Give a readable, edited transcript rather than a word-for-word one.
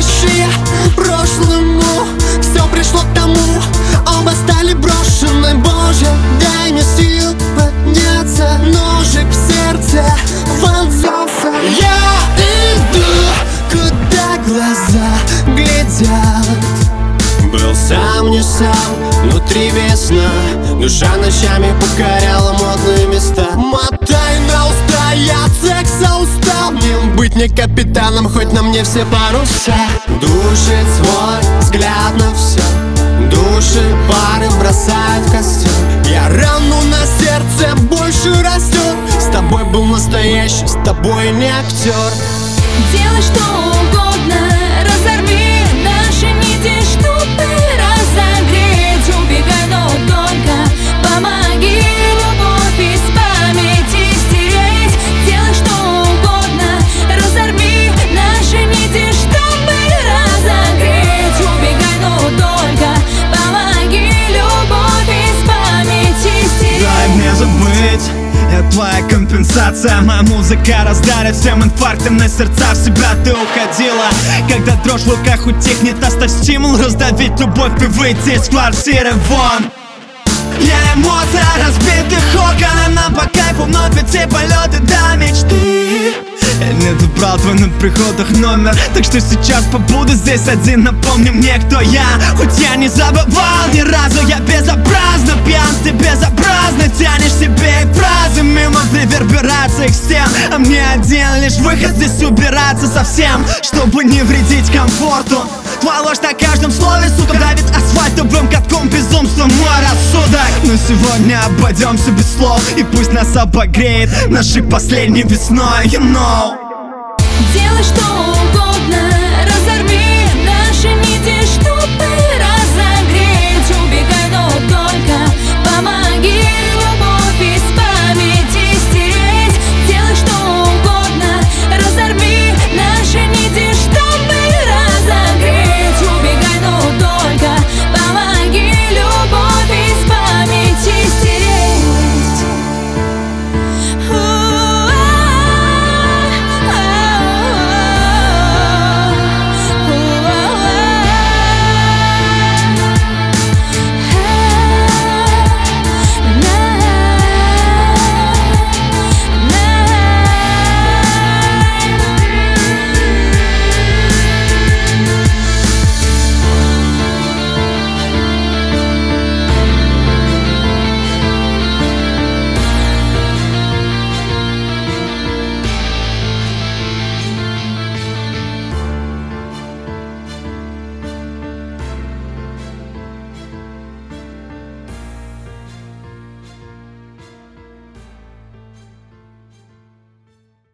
настоящее прошлому. Все пришло к тому, оба стали брошены. Боже, дай мне сил подняться, ножик в сердце вонзился. Я иду, куда глаза глядят. Был сам не сам, внутри весна. Душа ночами покоряла модные места. Мотай на уста, я от секса устал. Не быть мне капитаном, хоть на мне все паруса. Душит свой взгляд на все. Души пары бросают в костер. Я рану на сердце больше растет. С тобой был настоящий, с тобой не актер. Делай что угодно, разорви наши нити, чтобы разогреть. Убегай, но только помоги любовь из памяти стереть. Делай что угодно, разорви наши нити, чтобы разогреть. Убегай, но только помоги любовь из памяти стереть. Дай мне забыть, я твоя компенсация. Моя музыка раздарит всем инфарктом на сердца. В себя ты уходила. Когда дрожь в руках утихнет, оставь стимул раздавить любовь и выйти из квартиры вон. Я эмоция разбитых окон, и нам по кайфу вновь идти полеты до мечты. Я не добрал твой на приходах номер, так что сейчас побуду здесь один. Напомни мне, кто я, хоть я не забывал ни разу. Я безобразно пьян, ты безобразно тянешь себе фразы мимо реверберации их стен. А мне один лишь выход здесь убираться совсем, чтобы не вредить комфорту. Твоя ложь на каждом слове, сука, давит асфальтовым катком безумство мой рассудок. Но сегодня обойдемся без слов, и пусть нас обогреет нашей последней весной, you know. Делай что угодно,